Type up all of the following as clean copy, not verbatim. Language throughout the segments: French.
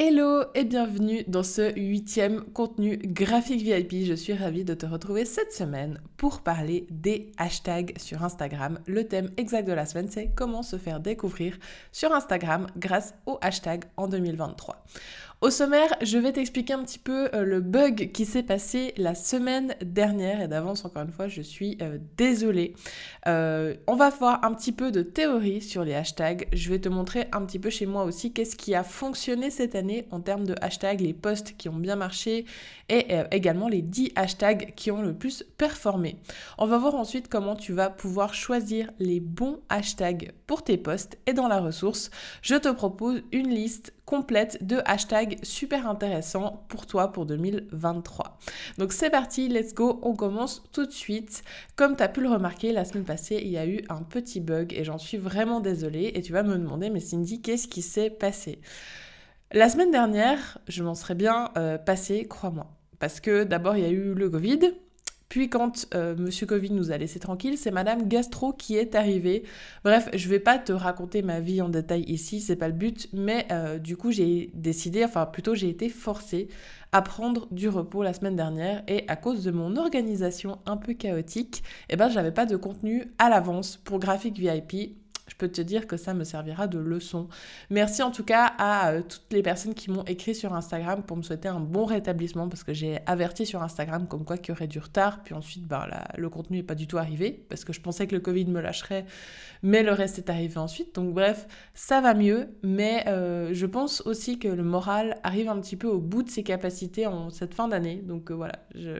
Hello et bienvenue dans ce 8e contenu graphique VIP. Je suis ravie de te retrouver cette semaine pour parler des hashtags sur Instagram. Le thème exact de la semaine, c'est comment se faire découvrir sur Instagram grâce aux hashtags en 2023. Au sommaire, je vais t'expliquer un petit peu le bug qui s'est passé la semaine dernière et d'avance, encore une fois, je suis désolée. On va voir un petit peu de théorie sur les hashtags. Je vais te montrer un petit peu chez moi aussi qu'est-ce qui a fonctionné cette année en termes de hashtags, les posts qui ont bien marché et également les 10 hashtags qui ont le plus performé. On va voir ensuite comment tu vas pouvoir choisir les bons hashtags pour tes posts et dans la ressource, je te propose une liste complète de hashtags super intéressants pour toi pour 2023. Donc c'est parti, let's go, on commence tout de suite. Comme tu as pu le remarquer, la semaine passée, il y a eu un petit bug et j'en suis vraiment désolée. Et tu vas me demander, mais Cindy, qu'est-ce qui s'est passé ? La semaine dernière, je m'en serais bien passée, crois-moi. Parce que d'abord, il y a eu le Covid. Puis quand Monsieur Covid nous a laissé tranquille, c'est Madame Gastro qui est arrivée. Bref, je vais pas te raconter ma vie en détail ici, c'est pas le but, mais du coup j'ai décidé, enfin plutôt j'ai été forcée à prendre du repos la semaine dernière et à cause de mon organisation un peu chaotique, j'avais pas de contenu à l'avance pour Graphique VIP. Je peux te dire que ça me servira de leçon. Merci en tout cas à toutes les personnes qui m'ont écrit sur Instagram pour me souhaiter un bon rétablissement parce que j'ai averti sur Instagram comme quoi qu'il y aurait du retard. Puis ensuite, le contenu n'est pas du tout arrivé parce que je pensais que le Covid me lâcherait, mais le reste est arrivé ensuite. Donc bref, ça va mieux, mais je pense aussi que le moral arrive un petit peu au bout de ses capacités en cette fin d'année. Donc voilà,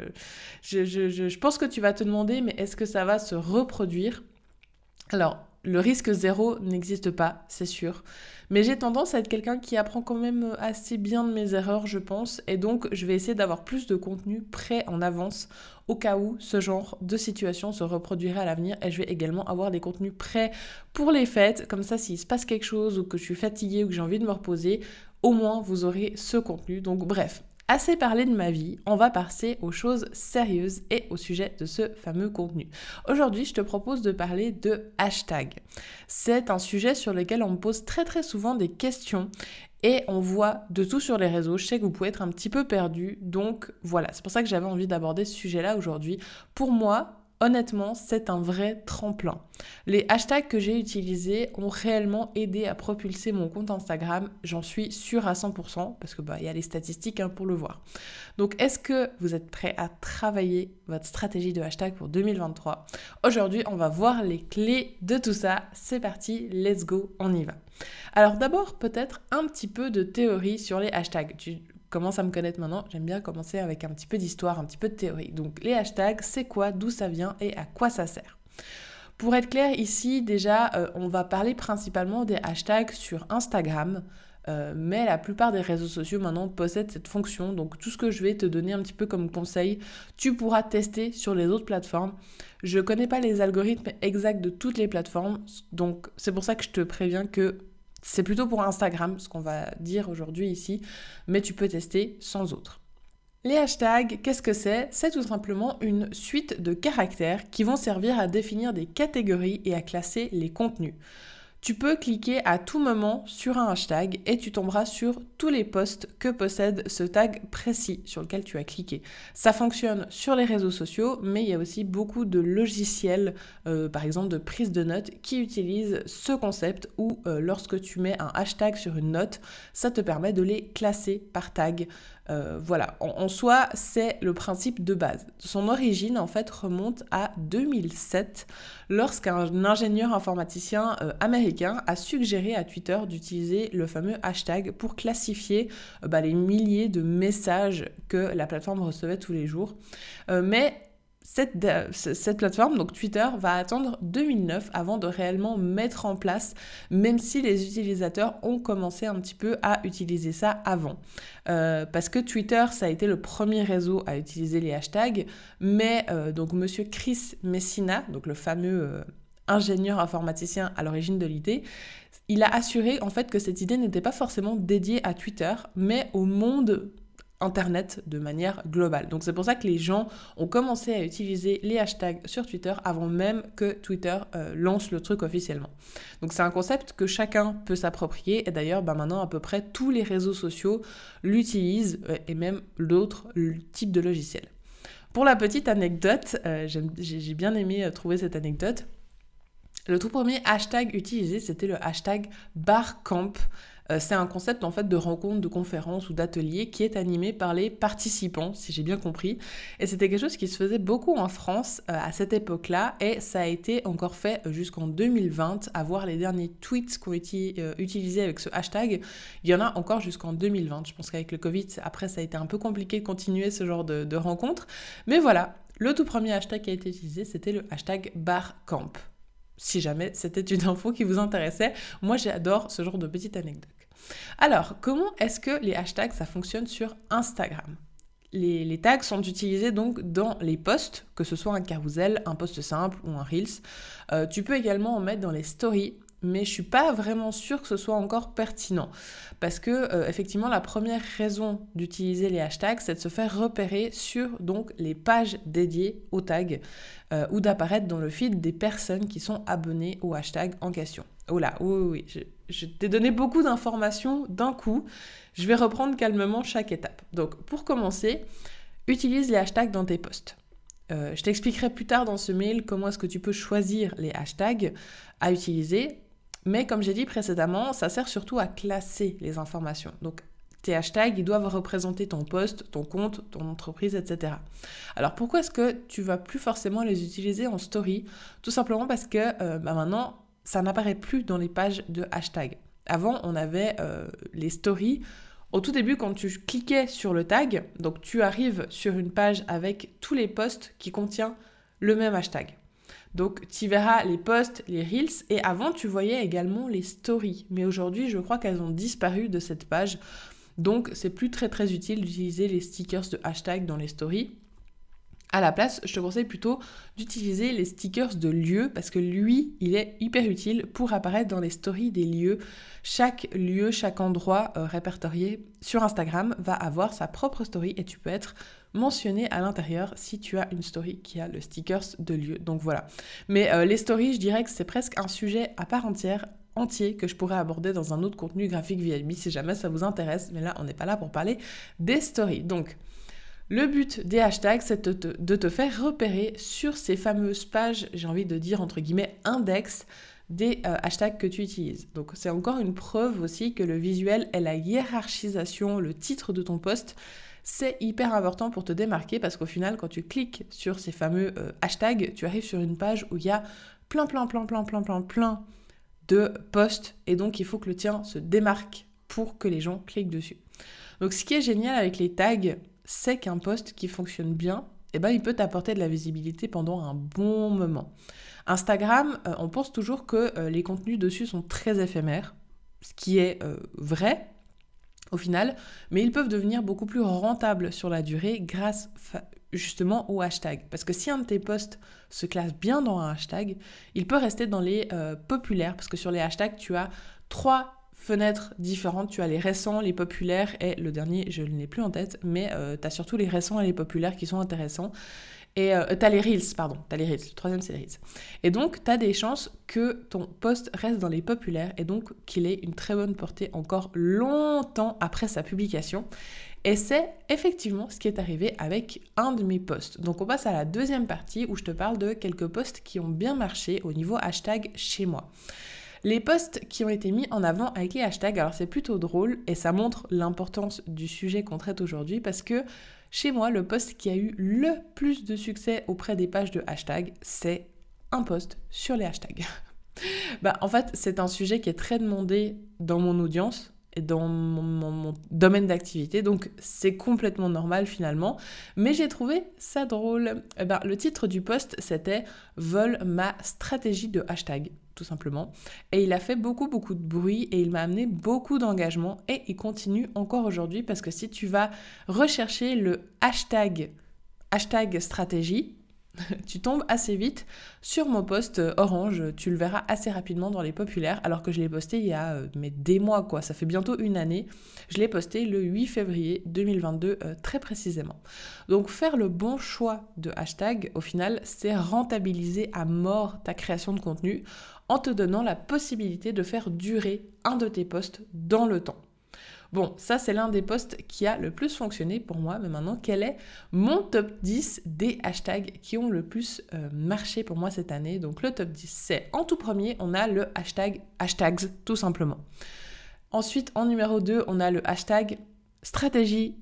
je pense que tu vas te demander, mais est-ce que ça va se reproduire ? Alors, le risque zéro n'existe pas, c'est sûr. Mais j'ai tendance à être quelqu'un qui apprend quand même assez bien de mes erreurs, je pense. Et donc, je vais essayer d'avoir plus de contenu prêt en avance au cas où ce genre de situation se reproduirait à l'avenir. Et je vais également avoir des contenus prêts pour les fêtes. Comme ça, s'il se passe quelque chose ou que je suis fatiguée ou que j'ai envie de me reposer, au moins, vous aurez ce contenu. Donc, bref. Assez parlé de ma vie, on va passer aux choses sérieuses et au sujet de ce fameux contenu. Aujourd'hui, je te propose de parler de hashtags. C'est un sujet sur lequel on me pose très très souvent des questions et on voit de tout sur les réseaux. Je sais que vous pouvez être un petit peu perdu, donc voilà, c'est pour ça que j'avais envie d'aborder ce sujet-là aujourd'hui. Pour moi, honnêtement, c'est un vrai tremplin. Les hashtags que j'ai utilisés ont réellement aidé à propulser mon compte Instagram, j'en suis sûre à 100%, parce que y a les statistiques pour le voir. Donc, est-ce que vous êtes prêts à travailler votre stratégie de hashtag pour 2023 ? Aujourd'hui, on va voir les clés de tout ça. C'est parti, let's go, on y va. Alors d'abord, peut-être un petit peu de théorie sur les hashtags. Tu commences à me connaître maintenant, j'aime bien commencer avec un petit peu d'histoire, un petit peu de théorie. Donc les hashtags, c'est quoi, d'où ça vient et à quoi ça sert ? Pour être clair, ici, déjà, on va parler principalement des hashtags sur Instagram, mais la plupart des réseaux sociaux maintenant possèdent cette fonction. Donc tout ce que je vais te donner un petit peu comme conseil, tu pourras tester sur les autres plateformes. Je ne connais pas les algorithmes exacts de toutes les plateformes, donc c'est pour ça que je te préviens que c'est plutôt pour Instagram, ce qu'on va dire aujourd'hui ici, mais tu peux tester sans autre. Les hashtags, qu'est-ce que c'est ? C'est tout simplement une suite de caractères qui vont servir à définir des catégories et à classer les contenus. Tu peux cliquer à tout moment sur un hashtag et tu tomberas sur tous les posts que possède ce tag précis sur lequel tu as cliqué. Ça fonctionne sur les réseaux sociaux, mais il y a aussi beaucoup de logiciels, par exemple de prise de notes, qui utilisent ce concept où lorsque tu mets un hashtag sur une note, ça te permet de les classer par tag. Voilà, en soi, c'est le principe de base. Son origine, en fait, remonte à 2007, lorsqu'un ingénieur informaticien américain a suggéré à Twitter d'utiliser le fameux hashtag pour classifier les milliers de messages que la plateforme recevait tous les jours. Mais cette plateforme, donc Twitter, va attendre 2009 avant de réellement mettre en place, même si les utilisateurs ont commencé un petit peu à utiliser ça avant. Parce que Twitter, ça a été le premier réseau à utiliser les hashtags, mais donc monsieur Chris Messina, donc le fameux ingénieur informaticien à l'origine de l'idée, il a assuré en fait que cette idée n'était pas forcément dédiée à Twitter, mais au monde Internet de manière globale. Donc c'est pour ça que les gens ont commencé à utiliser les hashtags sur Twitter avant même que Twitter lance le truc officiellement. Donc c'est un concept que chacun peut s'approprier et d'ailleurs maintenant à peu près tous les réseaux sociaux l'utilisent et même d'autres types de logiciels. Pour la petite anecdote, j'ai bien aimé trouver cette anecdote. Le tout premier hashtag utilisé, c'était le hashtag Barcamp. C'est un concept en fait de rencontre, de conférence ou d'atelier qui est animé par les participants, si j'ai bien compris. Et c'était quelque chose qui se faisait beaucoup en France à cette époque-là et ça a été encore fait jusqu'en 2020. À voir les derniers tweets qui ont été utilisés avec ce hashtag, il y en a encore jusqu'en 2020. Je pense qu'avec le Covid, après ça a été un peu compliqué de continuer ce genre de rencontres. Mais voilà, le tout premier hashtag qui a été utilisé, c'était le hashtag Barcamp. Si jamais c'était une info qui vous intéressait, moi j'adore ce genre de petite anecdote. Alors, comment est-ce que les hashtags, ça fonctionne sur Instagram ? Les tags sont utilisés donc dans les posts, que ce soit un carousel, un post simple ou un Reels. Tu peux également en mettre dans les stories, mais je suis pas vraiment sûre que ce soit encore pertinent. Parce que, effectivement, la première raison d'utiliser les hashtags, c'est de se faire repérer sur donc, les pages dédiées aux tags ou d'apparaître dans le feed des personnes qui sont abonnées au hashtag en question. Oh là, oui, je t'ai donné beaucoup d'informations d'un coup. Je vais reprendre calmement chaque étape. Donc, pour commencer, utilise les hashtags dans tes posts. Je t'expliquerai plus tard dans ce mail comment est-ce que tu peux choisir les hashtags à utiliser. Mais comme j'ai dit précédemment, ça sert surtout à classer les informations. Donc, tes hashtags, ils doivent représenter ton post, ton compte, ton entreprise, etc. Alors, pourquoi est-ce que tu vas plus forcément les utiliser en story ? Tout simplement parce que maintenant, ça n'apparaît plus dans les pages de hashtags. Avant, on avait les stories. Au tout début, quand tu cliquais sur le tag, donc tu arrives sur une page avec tous les posts qui contiennent le même hashtag. Donc, tu verras les posts, les reels, et avant, tu voyais également les stories. Mais aujourd'hui, je crois qu'elles ont disparu de cette page. Donc, c'est plus très très utile d'utiliser les stickers de hashtag dans les stories. À la place, je te conseille plutôt d'utiliser les stickers de lieux parce que lui, il est hyper utile pour apparaître dans les stories des lieux. Chaque lieu, chaque endroit répertorié sur Instagram va avoir sa propre story et tu peux être mentionné à l'intérieur si tu as une story qui a le stickers de lieu. Donc voilà. Mais les stories, je dirais que c'est presque un sujet à part entier que je pourrais aborder dans un autre contenu graphique VIP si jamais ça vous intéresse. Mais là, on n'est pas là pour parler des stories. Donc, le but des hashtags, c'est de te faire repérer sur ces fameuses pages, j'ai envie de dire entre guillemets index, des hashtags que tu utilises. Donc c'est encore une preuve aussi que le visuel et la hiérarchisation, le titre de ton post, c'est hyper important pour te démarquer parce qu'au final, quand tu cliques sur ces fameux hashtags, tu arrives sur une page où il y a plein de posts et donc il faut que le tien se démarque pour que les gens cliquent dessus. Donc ce qui est génial avec les tags, c'est qu'un post qui fonctionne bien, il peut t'apporter de la visibilité pendant un bon moment. Instagram, on pense toujours que les contenus dessus sont très éphémères, ce qui est vrai au final, mais ils peuvent devenir beaucoup plus rentables sur la durée grâce justement au hashtag. Parce que si un de tes posts se classe bien dans un hashtag, il peut rester dans les populaires, parce que sur les hashtags, tu as 3 fenêtres différentes, tu as les récents, les populaires et le dernier, je ne l'ai plus en tête, mais tu as surtout les récents et les populaires qui sont intéressants. Et tu as les Reels, le troisième c'est les Reels. Et donc, tu as des chances que ton post reste dans les populaires et donc qu'il ait une très bonne portée encore longtemps après sa publication. Et c'est effectivement ce qui est arrivé avec un de mes posts. Donc, on passe à la deuxième partie où je te parle de quelques posts qui ont bien marché au niveau hashtag chez moi. Les posts qui ont été mis en avant avec les hashtags, alors c'est plutôt drôle et ça montre l'importance du sujet qu'on traite aujourd'hui parce que chez moi, le post qui a eu le plus de succès auprès des pages de hashtags, c'est un post sur les hashtags. En fait, c'est un sujet qui est très demandé dans mon audience et dans mon domaine d'activité, donc c'est complètement normal finalement, mais j'ai trouvé ça drôle. Le titre du post, c'était « Vole ma stratégie de hashtag ». Tout simplement. Et il a fait beaucoup de bruit et il m'a amené beaucoup d'engagement et il continue encore aujourd'hui parce que si tu vas rechercher le hashtag stratégie, Tu tombes assez vite sur mon post orange, tu le verras assez rapidement dans les populaires, alors que je l'ai posté il y a des mois, quoi. Ça fait bientôt une année. Je l'ai posté le 8 février 2022, très précisément. Donc faire le bon choix de hashtag, au final, c'est rentabiliser à mort ta création de contenu en te donnant la possibilité de faire durer un de tes posts dans le temps. Bon, ça c'est l'un des posts qui a le plus fonctionné pour moi, mais maintenant, quel est mon top 10 des hashtags qui ont le plus marché pour moi cette année? Donc le top 10, c'est en tout premier, on a le hashtags, tout simplement. Ensuite, en numéro 2, on a le hashtag stratégie,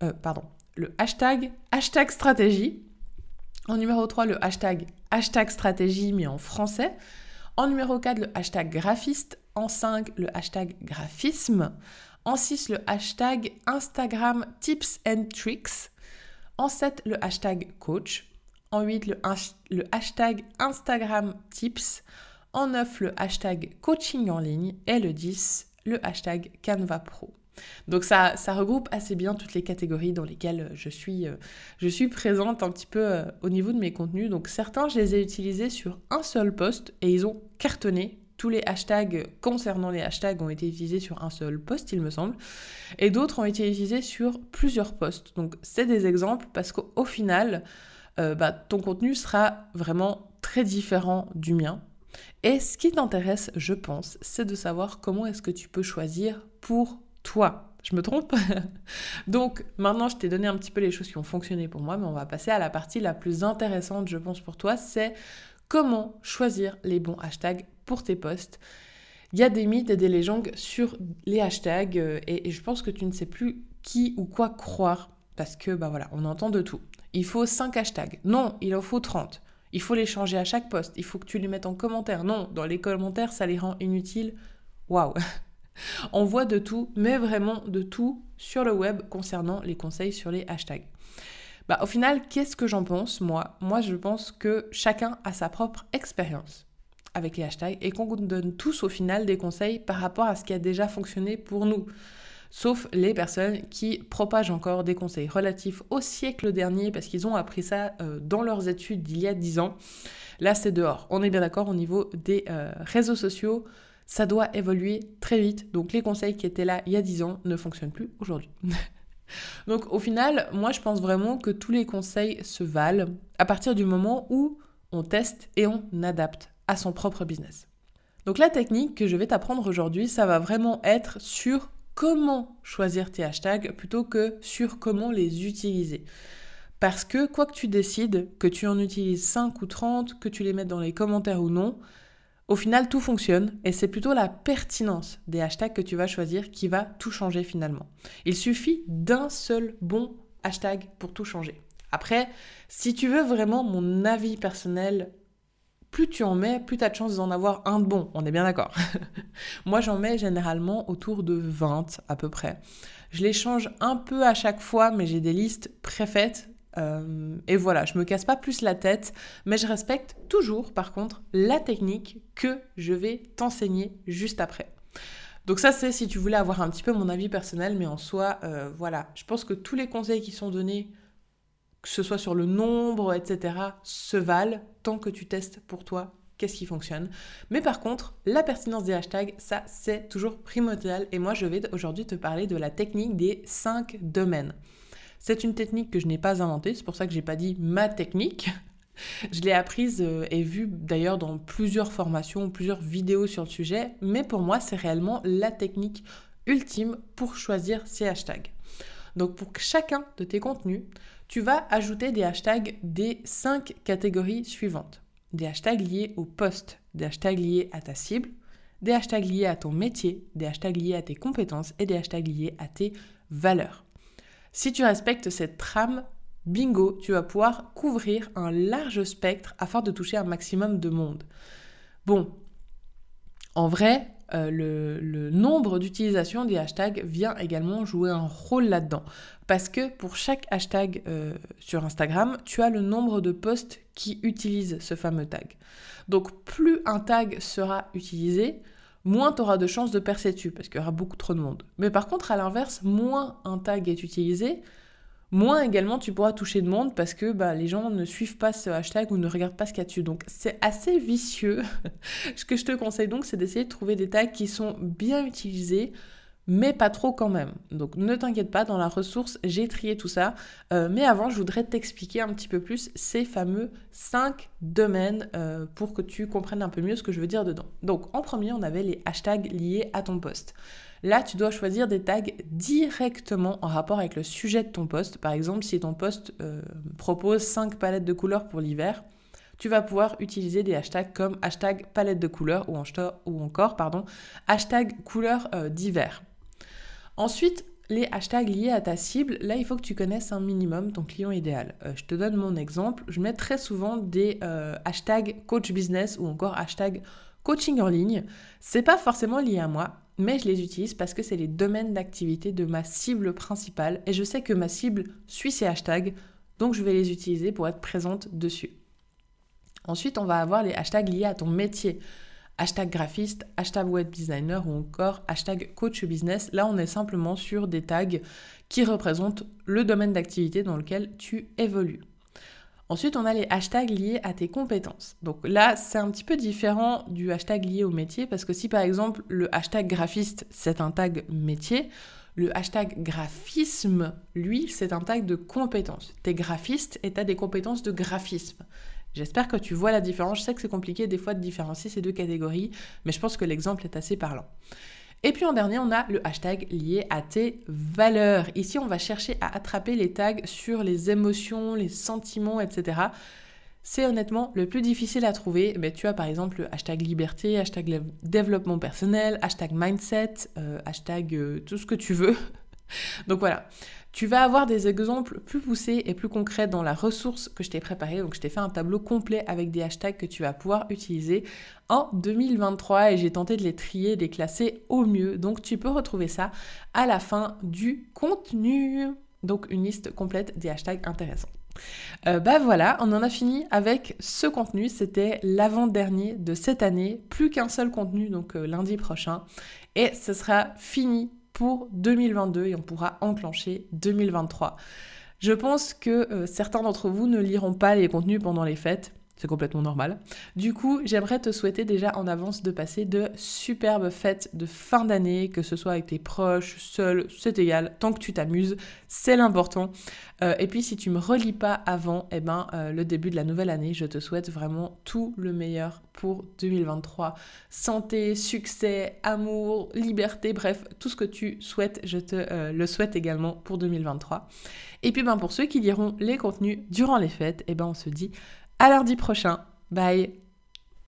le hashtag stratégie. En numéro 3, le hashtag stratégie, mais en français. En numéro 4, le hashtag graphiste. En 5, le hashtag graphisme. En 6, le hashtag Instagram Tips and Tricks. En 7, le hashtag coach. En 8, le hashtag Instagram Tips. En 9, le hashtag coaching en ligne. Et le 10, le hashtag Canva Pro. Donc ça regroupe assez bien toutes les catégories dans lesquelles je suis présente un petit peu au niveau de mes contenus. Donc certains, je les ai utilisés sur un seul post et ils ont cartonné. Tous les hashtags concernant les hashtags ont été utilisés sur un seul post, il me semble. Et d'autres ont été utilisés sur plusieurs posts. Donc c'est des exemples parce qu'au final, ton contenu sera vraiment très différent du mien. Et ce qui t'intéresse, je pense, c'est de savoir comment est-ce que tu peux choisir pour toi. Je me trompe? Donc maintenant, je t'ai donné un petit peu les choses qui ont fonctionné pour moi, mais on va passer à la partie la plus intéressante, je pense, pour toi, c'est comment choisir les bons hashtags pour tes posts. Il y a des mythes et des légendes sur les hashtags et je pense que tu ne sais plus qui ou quoi croire parce que on entend de tout. Il faut 5 hashtags. Non, il en faut 30. Il faut les changer à chaque post. Il faut que tu les mettes en commentaire. Non, dans les commentaires, ça les rend inutiles. Waouh. On voit de tout, mais vraiment de tout sur le web concernant les conseils sur les hashtags. Au final, qu'est-ce que j'en pense, moi ? Moi, je pense que chacun a sa propre expérience avec les hashtags et qu'on donne tous au final des conseils par rapport à ce qui a déjà fonctionné pour nous. Sauf les personnes qui propagent encore des conseils relatifs au siècle dernier parce qu'ils ont appris ça dans leurs études d'il y a 10 ans. Là, c'est dehors. On est bien d'accord au niveau des réseaux sociaux. Ça doit évoluer très vite. Donc, les conseils qui étaient là il y a 10 ans ne fonctionnent plus aujourd'hui. Donc, au final, moi, je pense vraiment que tous les conseils se valent à partir du moment où on teste et on adapte à son propre business. Donc, la technique que je vais t'apprendre aujourd'hui, ça va vraiment être sur comment choisir tes hashtags plutôt que sur comment les utiliser. Parce que quoi que tu décides, que tu en utilises 5 ou 30, que tu les mettes dans les commentaires ou non, au final, tout fonctionne et c'est plutôt la pertinence des hashtags que tu vas choisir qui va tout changer finalement. Il suffit d'un seul bon hashtag pour tout changer. Après, si tu veux vraiment mon avis personnel, plus tu en mets, plus tu as de chances d'en avoir un de bon. On est bien d'accord. Moi, j'en mets généralement autour de 20 à peu près. Je les change un peu à chaque fois, mais j'ai des listes préfaites. Et voilà, je me casse pas plus la tête, mais je respecte toujours, par contre, la technique que je vais t'enseigner juste après. Donc ça, c'est si tu voulais avoir un petit peu mon avis personnel, mais en soi, je pense que tous les conseils qui sont donnés, que ce soit sur le nombre, etc., se valent tant que tu testes pour toi qu'est-ce qui fonctionne. Mais par contre, la pertinence des hashtags, ça, c'est toujours primordial. Et moi, je vais aujourd'hui te parler de la technique des 5 domaines. C'est une technique que je n'ai pas inventée, c'est pour ça que je n'ai pas dit ma technique. Je l'ai apprise et vue d'ailleurs dans plusieurs formations, plusieurs vidéos sur le sujet, mais pour moi, c'est réellement la technique ultime pour choisir ces hashtags. Donc pour chacun de tes contenus, tu vas ajouter des hashtags des 5 catégories suivantes. Des hashtags liés au post, des hashtags liés à ta cible, des hashtags liés à ton métier, des hashtags liés à tes compétences et des hashtags liés à tes valeurs. Si tu respectes cette trame, bingo, tu vas pouvoir couvrir un large spectre afin de toucher un maximum de monde. Bon, en vrai, le nombre d'utilisations des hashtags vient également jouer un rôle là-dedans. Parce que pour chaque hashtag sur Instagram, tu as le nombre de posts qui utilisent ce fameux tag. Donc plus un tag sera utilisé, moins tu auras de chances de percer dessus, parce qu'il y aura beaucoup trop de monde. Mais par contre, à l'inverse, moins un tag est utilisé, moins également tu pourras toucher de monde parce que les gens ne suivent pas ce hashtag ou ne regardent pas ce qu'il y a dessus. Donc c'est assez vicieux. Ce que je te conseille donc, c'est d'essayer de trouver des tags qui sont bien utilisés, mais pas trop quand même. Donc ne t'inquiète pas, dans la ressource, j'ai trié tout ça. Mais avant, je voudrais t'expliquer un petit peu plus ces fameux 5 domaines pour que tu comprennes un peu mieux ce que je veux dire dedans. Donc en premier, on avait les hashtags liés à ton post. Là, tu dois choisir des tags directement en rapport avec le sujet de ton post. Par exemple, si ton post propose 5 palettes de couleurs pour l'hiver, tu vas pouvoir utiliser des hashtags comme hashtag palette de couleurs ou encore hashtag couleurs d'hiver. Ensuite, les hashtags liés à ta cible, là, il faut que tu connaisses un minimum ton client idéal. Je te donne mon exemple. Je mets très souvent des hashtags coach business ou encore hashtag coaching en ligne. C'est pas forcément lié à moi, mais je les utilise parce que c'est les domaines d'activité de ma cible principale et je sais que ma cible suit ces hashtags, donc je vais les utiliser pour être présente dessus. Ensuite, on va avoir les hashtags liés à ton métier. Hashtag graphiste, hashtag web designer ou encore hashtag coach business. Là, on est simplement sur des tags qui représentent le domaine d'activité dans lequel tu évolues. Ensuite, on a les hashtags liés à tes compétences. Donc là, c'est un petit peu différent du hashtag lié au métier parce que si par exemple le hashtag graphiste, c'est un tag métier, le hashtag graphisme, lui, c'est un tag de compétences. T'es graphiste et t'as des compétences de graphisme. J'espère que tu vois la différence. Je sais que c'est compliqué des fois de différencier ces deux catégories, mais je pense que l'exemple est assez parlant. Et puis en dernier, on a le hashtag lié à tes valeurs. Ici, on va chercher à attraper les tags sur les émotions, les sentiments, etc. C'est honnêtement le plus difficile à trouver. Mais tu as par exemple le hashtag liberté, hashtag développement personnel, hashtag mindset, hashtag tout ce que tu veux. Donc voilà. Tu vas avoir des exemples plus poussés et plus concrets dans la ressource que je t'ai préparée. Donc, je t'ai fait un tableau complet avec des hashtags que tu vas pouvoir utiliser en 2023 et j'ai tenté de les trier, de les classer au mieux. Donc, tu peux retrouver ça à la fin du contenu. Donc, une liste complète des hashtags intéressants. Voilà, on en a fini avec ce contenu. C'était l'avant-dernier de cette année. Plus qu'un seul contenu, donc lundi prochain. Et ce sera fini pour 2022 et on pourra enclencher 2023. Je pense que certains d'entre vous ne liront pas les contenus pendant les fêtes. C'est complètement normal. Du coup, j'aimerais te souhaiter déjà en avance de passer de superbes fêtes de fin d'année, que ce soit avec tes proches, seul, c'est égal, tant que tu t'amuses, c'est l'important. Et puis si tu me relis pas avant, le début de la nouvelle année, je te souhaite vraiment tout le meilleur pour 2023. Santé, succès, amour, liberté, bref, tout ce que tu souhaites, je te le souhaite également pour 2023. Et puis pour ceux qui liront les contenus durant les fêtes, on se dit à lundi prochain. Bye!